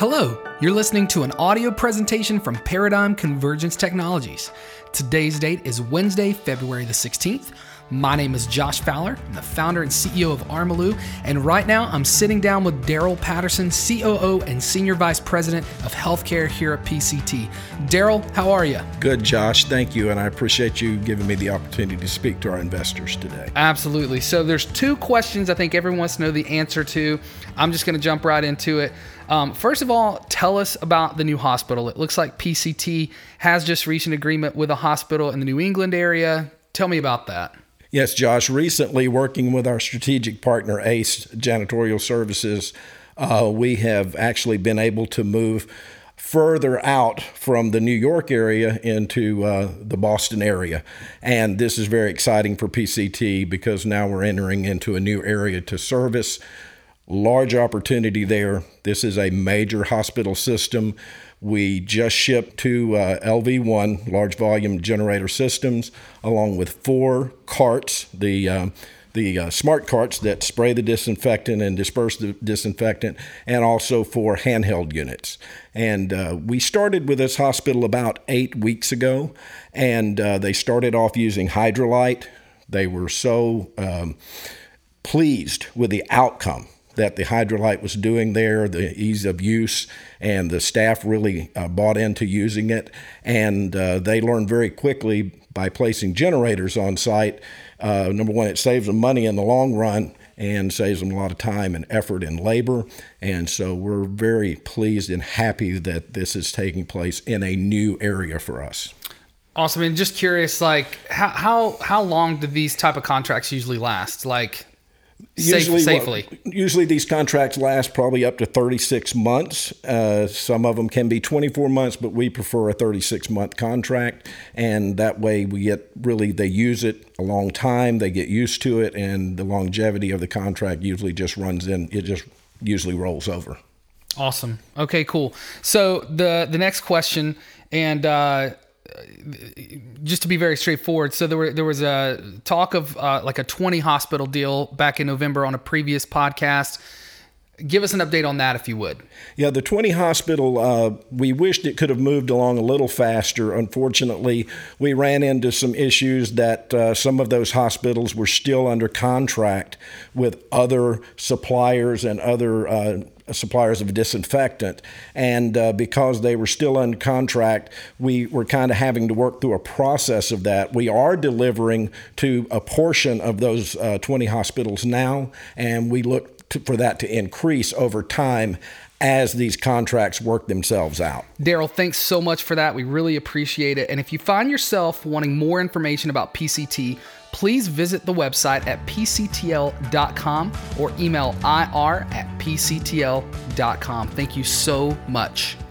Hello, you're listening to an audio presentation from Paradigm Convergence Technologies. Today's date is Wednesday, February the 16th. My name is Josh Fowler. I'm the founder and CEO of Armaloo, and right now I'm sitting down with Daryl Patterson, COO and Senior Vice President of Healthcare here at PCT. Daryl, how are you? Good, Josh. Thank you, and I appreciate you giving me the opportunity to speak to our investors today. Absolutely. So there's two questions I think everyone wants to know the answer to. I'm just going to jump right into it. First of all, tell us about the new hospital. It looks like PCT has just reached an agreement with a hospital in the New England area. Tell me about that. Yes, Josh. Recently, working with our strategic partner, ACE Janitorial Services, we have actually been able to move further out from the New York area into the Boston area. And this is very exciting for PCT because now we're entering into a new area to service. Large opportunity there. This is a major hospital system. We just shipped two LV1 large volume generator systems, along with 4 carts, the smart carts that spray the disinfectant and disperse the disinfectant, and also 4 handheld units. And we started with this hospital about 8 weeks ago, and they started off using Hydralyte. They were so pleased with the outcome that the Hydralyte was doing there, the ease of use, and the staff really bought into using it. And they learned very quickly by placing generators on site, number one, it saves them money in the long run and saves them a lot of time and effort and labor. And so we're very pleased and happy that this is taking place in a new area for us. Awesome. And just curious, like how long do these type of contracts usually last? Like, safely. Usually these contracts last probably up to 36 months. Some of them can be 24 months, but we prefer a 36-month contract. And that way they use it a long time, they get used to it, and the longevity of the contract usually just runs in, it just usually rolls over. Awesome. Okay, cool. So the next question, and just to be very straightforward, so there was a talk of like a 20 hospital deal back in November on a previous podcast. Give us an update on that if you would. Yeah, the 20 hospital, we wished it could have moved along a little faster. Unfortunately, we ran into some issues that some of those hospitals were still under contract with other suppliers and other suppliers of disinfectant. And because they were still under contract, we were kind of having to work through a process of that. We are delivering to a portion of those 20 hospitals now, and we look for that to increase over time as these contracts work themselves out. Daryl, thanks so much for that. We really appreciate it. And if you find yourself wanting more information about PCT, please visit the website at pctl.com or email ir@pctl.com. Thank you so much.